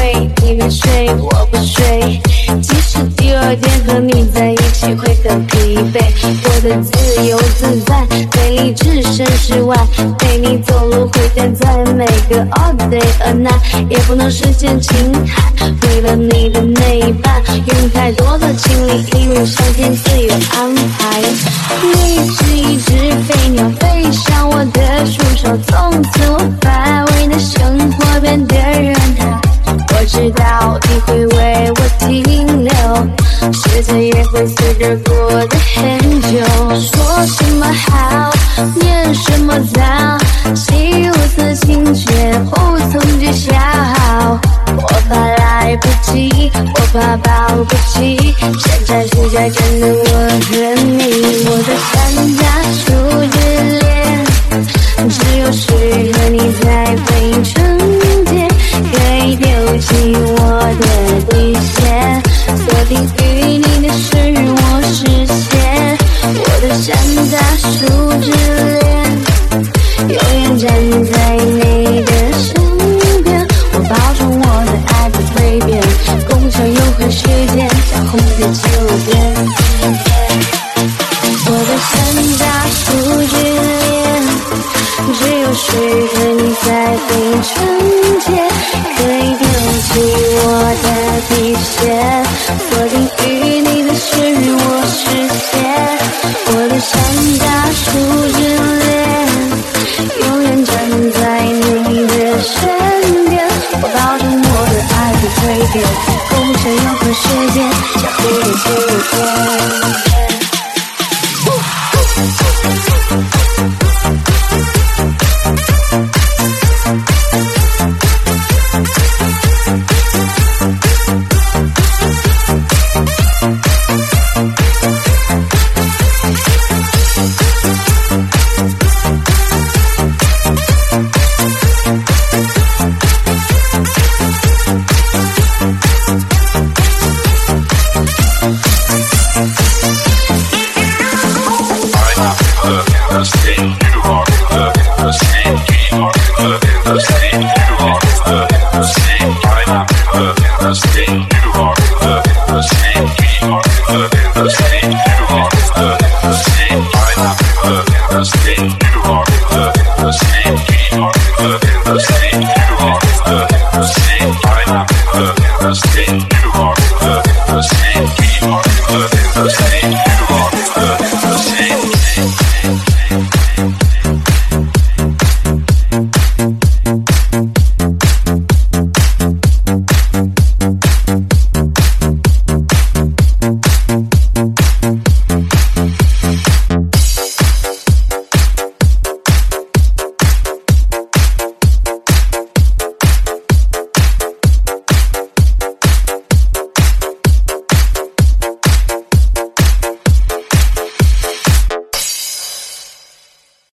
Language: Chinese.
睡，你别睡，我不睡。即使第二天和你在一起会很疲惫，我的自由自在，美丽置身事外。陪你走路会站在每个 all day or night， 也不能实现情海。为了你的那一半，用太多的精力，因为上天自有安排。你是一只飞鸟，飞上我的树梢，从此我把为的生活变得热闹。我知道你会为我停留，时间也会随着过得很久。说什么好，念什么糟，心如此情却无从知晓。我怕来不及，我怕抱不起，现在是在真的我和你。我的山楂树之恋，只有适合你才会纯洁，可以丢弃我的底线，锁定于你的是我视线。我的山楂树之恋，永远站在你的身边，我保证我的爱不会变，共享永恒时间，像红的纪录片。我的山楂树之恋，只有适合你才会纯洁，可以丢弃我的底线，锁定于你的是我视线。我的山楂树之恋，永远站在你的身边，我保证我的爱不会变，共享永恒时间，像蝴蝶纪录片。